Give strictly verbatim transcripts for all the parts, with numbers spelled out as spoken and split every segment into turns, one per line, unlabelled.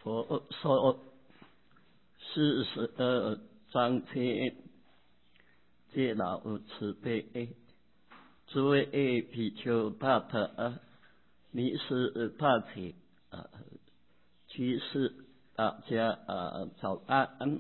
佛说四十二章天，皆老慈悲，诸位比丘大德，尼师大体，呃，居士大家呃早安。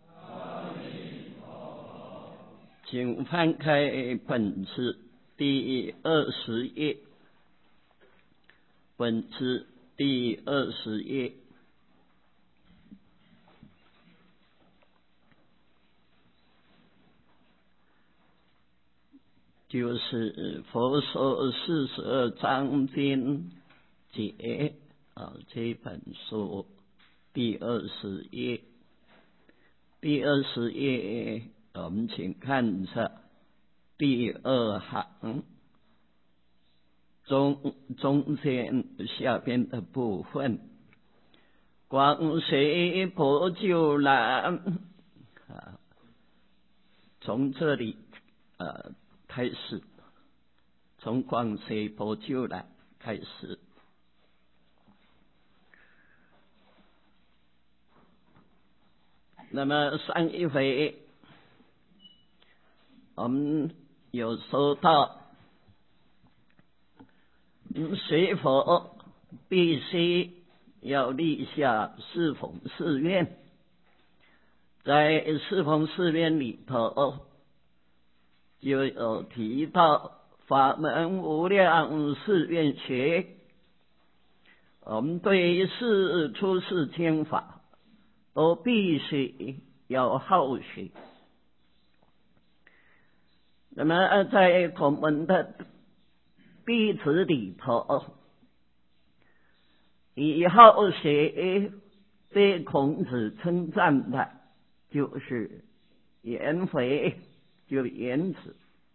请翻开本子第二十页，本子第二十页。就是佛说四十二章经解啊，这本书第二十页，第二十页，我们请看一下第二行中中间下边的部分，广学博救难啊，从这里呃。开始，从广学博救难开始。那么上一回我们有说到，学佛必须要立下四弘誓愿，在四弘誓愿里头就有提到法门无量誓愿学，我们对四出世间法都必须要好学。那么在孔门的弟子里头，以好学被孔子称赞的就是颜回，就颜子。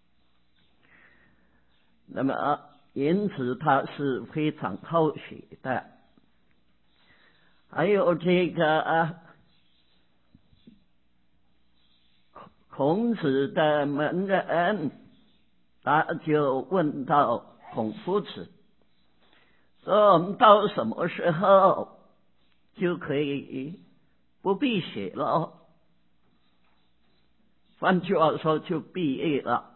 那么颜子他是非常好学的，还有这个、啊、孔子的门人，他就问到孔夫子说，我们到什么时候就可以不必学了？换句话说，就毕业了。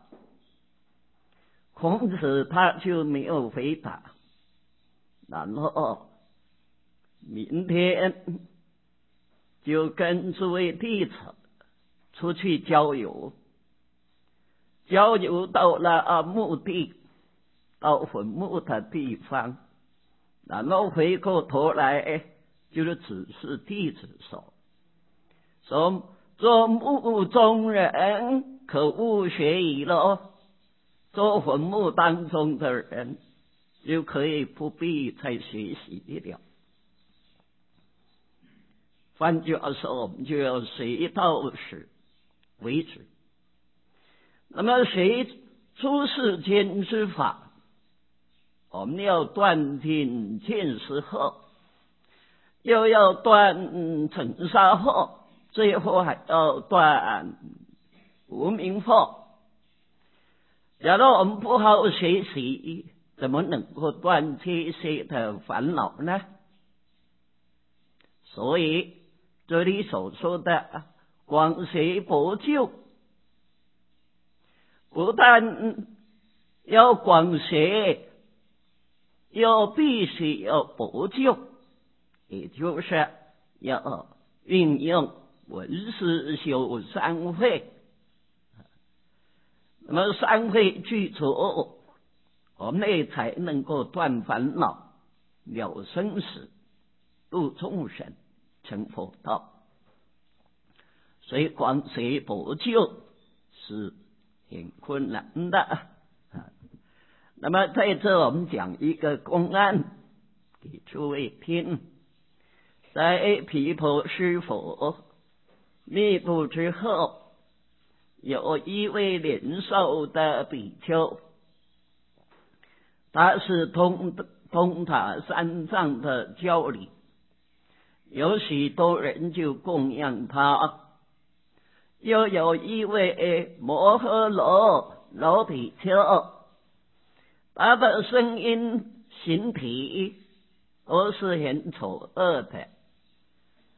孔子他就没有回答，然后明天就跟诸位弟子出去郊游，郊游到了墓地，到坟墓的地方，然后回过头来就是指示弟子说，说做墓中人可勿学矣咯，做坟墓当中的人就可以不必再学习了。换句话说，我们就要学到死为止。那么学出世间之法，我们要断尽见识后，又要断尘沙后，最后还要断无明后。假如我们不好好学习，怎么能够断这些的烦恼呢？所以这里所说的广学博救，不但要广学，又必须要博救，也就是要运用闻思修三会。那么三会具足，我们也才能够断烦恼、了生死、度众生、成佛道。所以广学博救是很困难的。那么在这我们讲一个公案给诸位听，在毗婆尸佛灭度之后，有一位年少的比丘，他是通通达三藏的教理，有许多人就供养他。又有一位摩诃罗罗比丘，他的声音形体都是很丑恶的，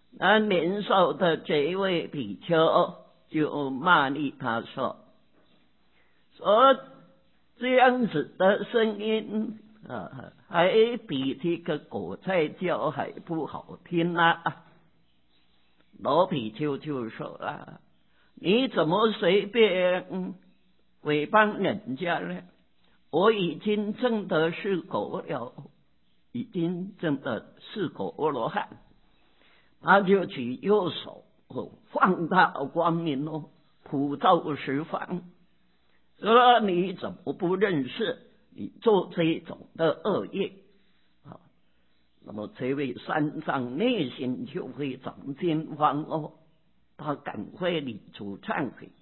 那年少的这位比丘就骂你，他说说这样子的声音啊，还比这个果菜叫还不好听啊。老比丘就说了，你怎么随便诽谤人家呢？我已经证得是果了，已经证得是果阿罗汉。他就举右手放大光明哦，普照十方，说你怎么不认识你做这种的恶业啊？那么这位三藏内心就会长惊慌哦，他赶快理出忏悔。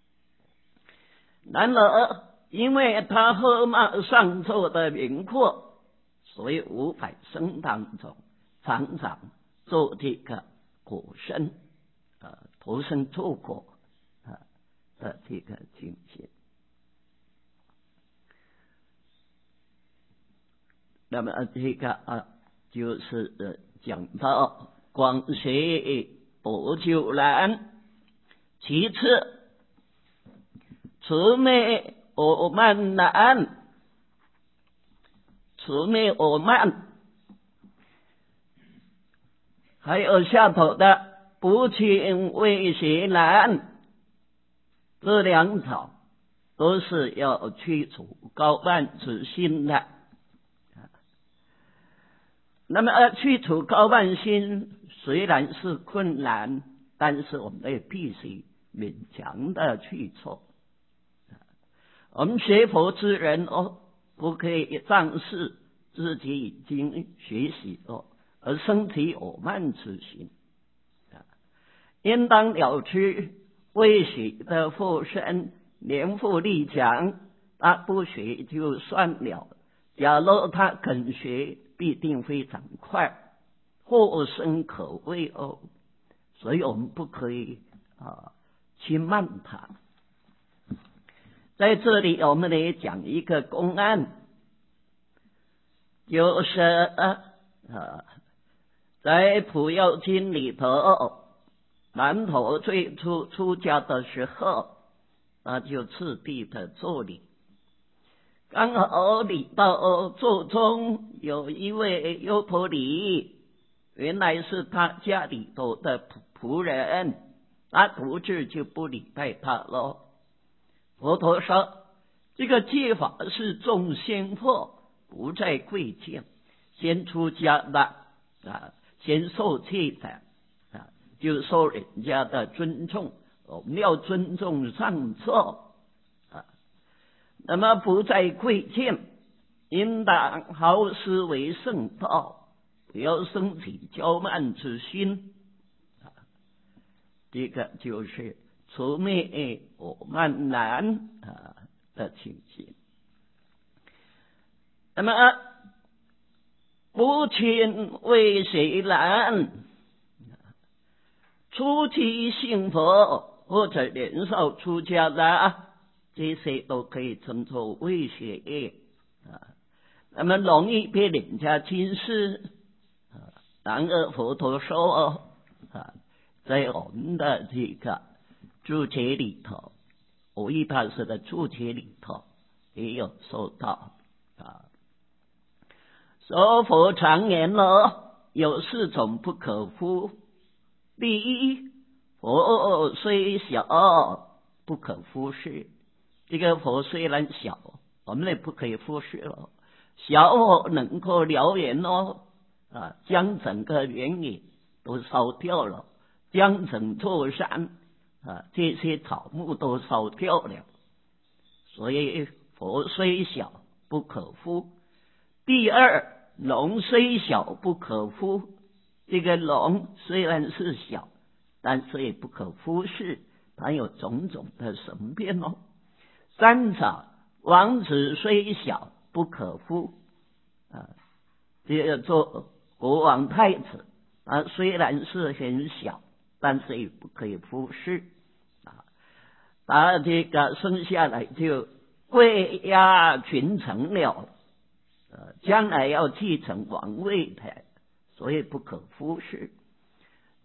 然而因为他喝骂上座的名阔，所以五百僧当中常常做这个果身啊，投生错果啊的这个境界。那么这个啊，就是呃讲到广学博救难，其次除灭我慢难，除灭我慢，还有下头的不轻为邪难，这两种都是要去除高慢之心的。那么呃，去除高慢心虽然是困难，但是我们也必须勉强的去做。我们学佛之人哦，不可以仗势自己已经学习哦，而生起我慢之心，应当了知未学的佛身年富力强，他不学就算了，假如他肯学，必定非常快，获生可畏哦。所以我们不可以啊轻慢他。在这里我们来讲一个公案，就是啊在普药经里头，南陀最初出家的时候，他就次第的做礼。刚好礼到座中有一位优婆离，原来是他家里头的仆人，他独自就不礼拜他了。佛陀说，这个戒法是众先佛，不在贵贱，先出家的啊，先受戒的啊，就受人家的尊重，我们要尊重上座。那么不在贵贱，应当好思为圣道，不要生起骄慢之心。这个就是除灭我慢难啊的情形。那么不亲为谁难？初期信佛或者年少出家的，这些都可以称作未学业啊。那么容易被人家轻视啊。然而佛陀说啊，在我们的这个注解里头，无益大师的注解里头也有说到啊。说佛常言了，有四种不可忽。第一，佛虽小，不可忽视。这个佛虽然小，我们也不可以忽视了。小能够燎原哦，啊，将整个原野都烧掉了，将整座山啊这些草木都烧掉了。所以佛虽小，不可忽。第二，龙虽小，不可忽。这个龙虽然是小，但是也不可忽视，它有种种的神变哦。三者，王子虽小，不可忽啊，这个做国王太子啊，虽然是很小，但是也不可以忽视啊。他这个生下来就贵压群臣了，呃，将来要继承王位的，所以不可忽视。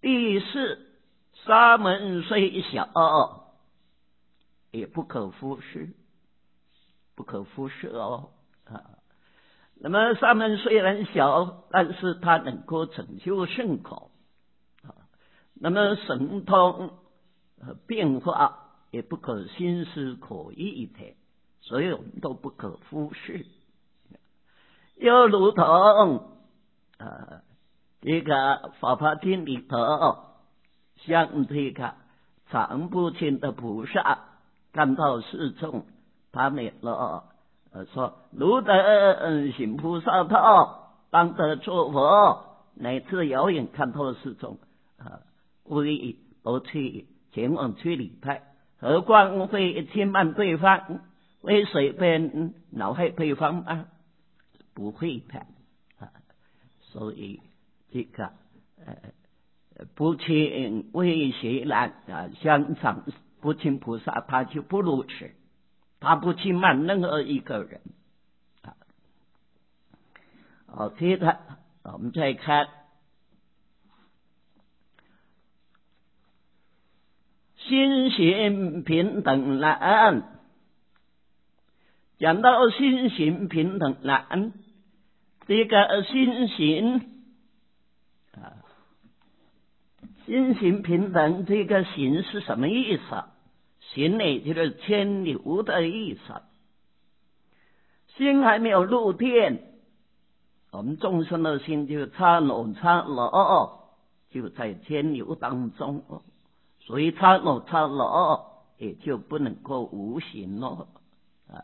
第四，沙门虽小，也不可忽视，不可忽视哦啊。那么沙门虽然小，但是他能够拯救圣口啊。那么神通和变化也不可心思可议的，所以我们都不可忽视。又如同呃这个法华经里头，像这个常不清的菩萨看到世众，他们了呃说如得行菩萨道，当得作佛，乃至遥远看透世众啊，故意都去前往去礼拜，何况会轻慢对方，会随便恼害对方吗？不会的啊。所以这个呃不轻为谁难啊，相常不轻菩萨他就不如此，他不轻慢任何一个人啊。好，接着我们再看心行平等难。讲到心行平等难，这个心行啊，心行平等，这个行是什么意思？行呢，就是牵流的意思。心还没有入定，我们众生的心就刹那刹那就在牵流当中，所以刹那刹那也就不能够无行了啊。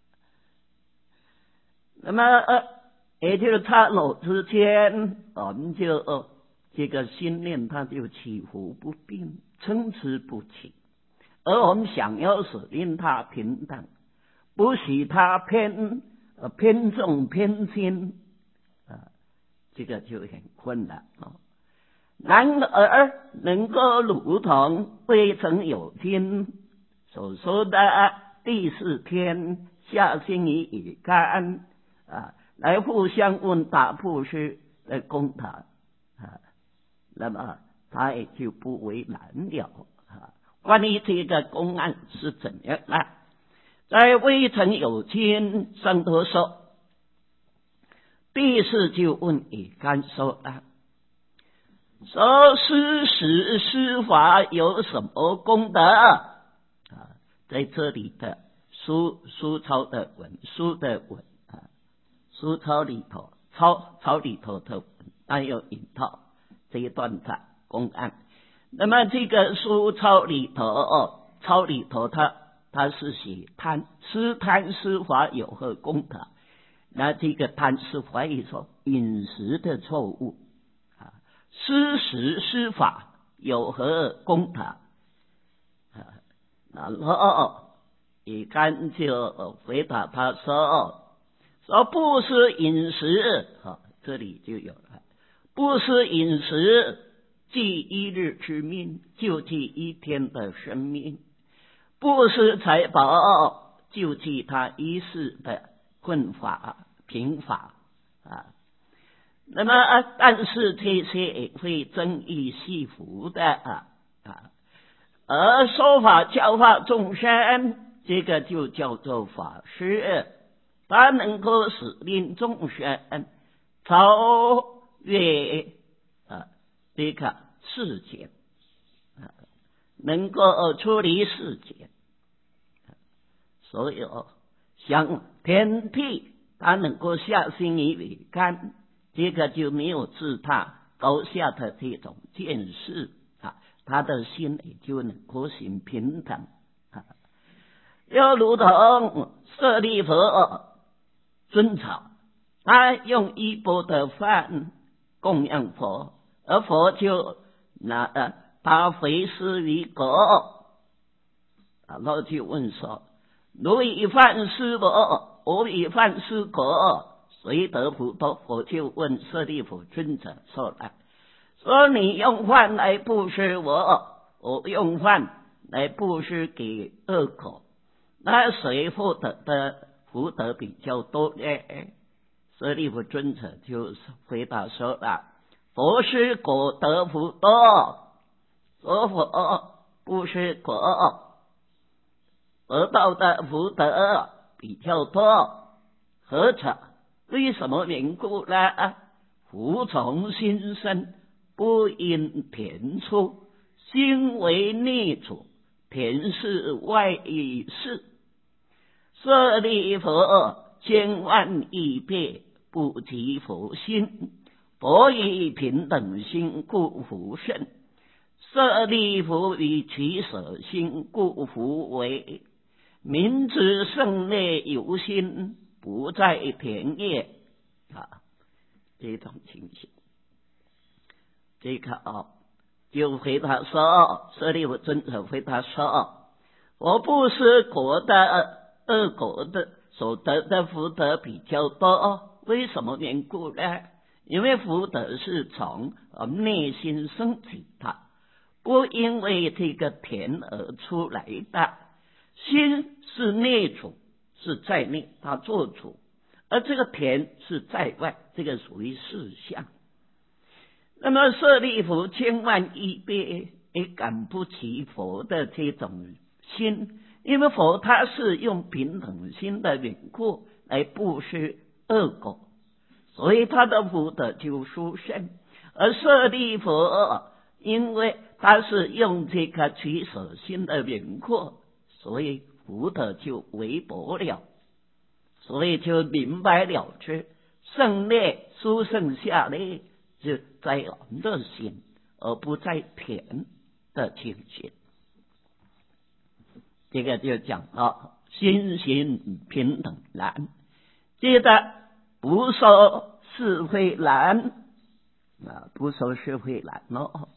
那么呃，也就是刹那之间，我们就、呃、这个心念它就起伏不定，参差不齐，而我们想要使令它平等，不许它偏呃偏重偏轻啊，这个就很困难啊。然而能够如同未曾有经所说的第四天下心于乙干啊，来互相问答布施的功德啊，那么他也就不为难了啊。关于这个公案是怎样啊？在未曾有经上头说，第四就问乙干说啊，说施食施法有什么功德啊？在这里的书书抄的文书的文啊，书抄里头抄抄里头的文还有引套这一段的公案。那么这个书抄里头哦，抄里头它它是写贪，施贪施法有何功德？那这个贪是怀疑说饮食的错误啊，施食施法有何功德啊？然后乙干就回答他说：“说不施饮食，好，这里就有了。不施饮食，即一日之命，就即一天的生命；不施财宝，就即他一世的困乏贫乏啊。那么，但是这些会增益惜福的啊啊。”而说法教化众生，这个就叫做法师，他能够使令众生超越啊这个世界，啊，能够出离世界。所以像天地，他能够下心于乙干，这个就没有自他高下的这种见识啊。他的心也就能够行平等啊，又如同舍利弗尊草，他用一钵的饭供养佛，而佛就拿呃把回施于国，然后就问说：如以饭施国，我以饭施国，谁得福多？佛就问舍利弗尊者说来。说你用饭来布施我，我用饭来布施给恶口，那谁获得的福德比较多呢？舍利弗尊者就回答说了： 佛是果得福多，说佛不是果，得到的福德比较多，何者？为什么缘故呢？福从心生，不因田出，心为内主，田是外意事。舍利佛千万亿倍，不及佛心。佛以平等心，故福甚。舍利弗以取舍心，故福为。明知胜劣由心，不在田野啊，这种情形，这个啊，就回答说，舍利弗尊者回答说，我布施果的恶果的所得的福德比较多，为什么缘故呢？因为福德是从内心升起的，不因为这个田而出来的。心是内主，是在内，他做主，而这个田是在外，这个属于事相。那么舍利弗千万亿倍也赶不及佛的这种心，因为佛他是用平等心的缘故来布施恶果，所以他的福德就殊胜。而舍利弗因为他是用这个取舍心的缘故，所以福德就微薄了，所以就明白了之，胜劣殊胜下劣就在乐心，而不在田的情形。这个就讲到心行平等难，接着不受是非难啊，不受是非难哦。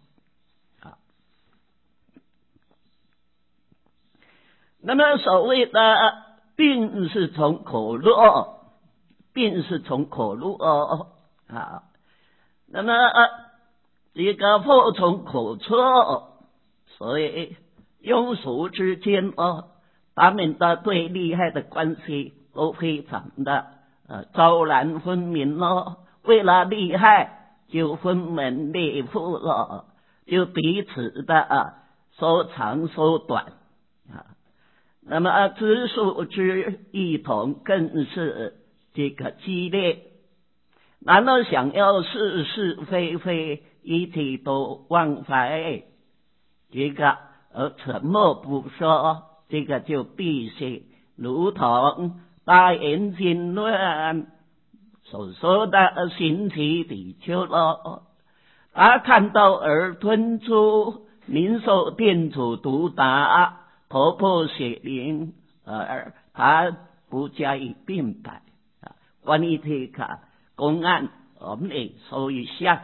那么所谓的病是从口入，病是从口入哦啊。那么这个祸从口出，所以庸俗之间哦，他们的对利害的关系都非常的呃昭然分明哦。为了利害就分门别户了，就彼此的啊说长说短。那么知数之异同，更是这个激烈。难道想要是是非非一体都忘怀，这个而沉默不说，这个就必须如同大圆经论所说的行其比丘了。他看到而吞出，民受店主毒打，头破血淋，而他不加以辩白。关于这个公案，我们也说一下。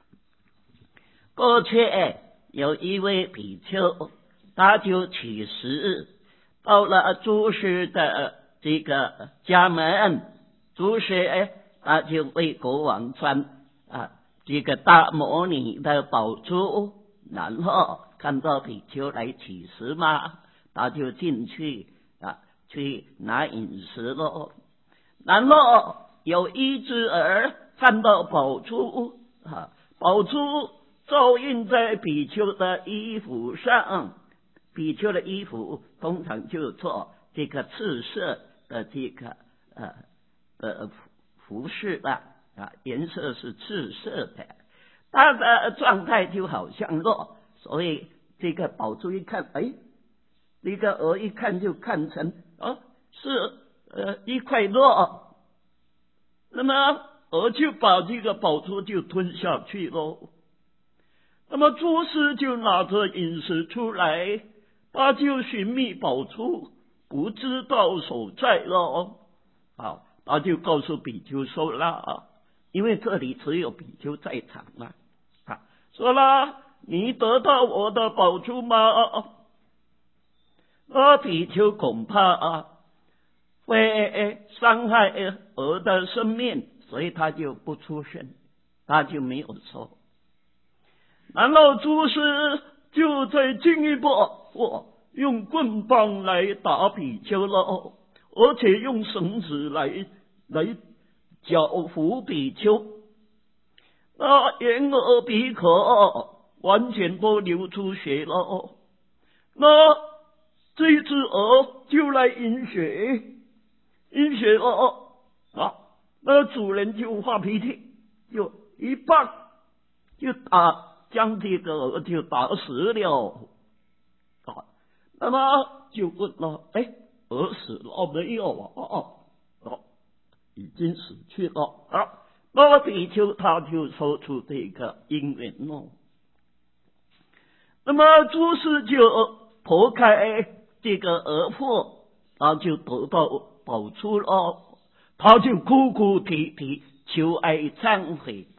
过去有一位比丘，他就起誓，到了朱师的这个家门，朱师他就为国王穿啊这个大摩尼的宝珠，然后看到比丘来乞食嘛，他就进去啊，去拿饮食咯。然后有一只儿看到宝珠啊，宝珠照印在比丘的衣服上，比丘的衣服通常就做这个赤色的这个呃呃服饰吧，啊，颜色是赤色的，他的状态就好像肉，所以这个宝珠一看，哎，那个鹅一看就看成哦是呃一块肉，那么鹅就把这个宝珠就吞下去喽。那么朱师就拿着饮食出来，他就寻觅宝珠，不知道所在咯。好，他就告诉比丘说了，因为这里只有比丘在场嘛，啊，说了，你得到我的宝珠吗？那比丘恐怕啊会伤害鹅的生命，所以他就不出声，他就没有说。然后朱师就再进一步，我用棍棒来打比丘了，而且用绳子来来绞服比丘。 那眼耳鼻口完全都流出血了，那这只鹅就来饮血，饮血了啊，那主人就发脾气，就一棒就打，将这个鹅就打死了啊。那么就问了，哎，鹅死了没有啊？哦，已经死去了啊。那么比丘他就说出这个因缘哦。那么诸事就剖开这个鹅腹，他就得到宝珠了，他就哭哭啼啼求哀忏悔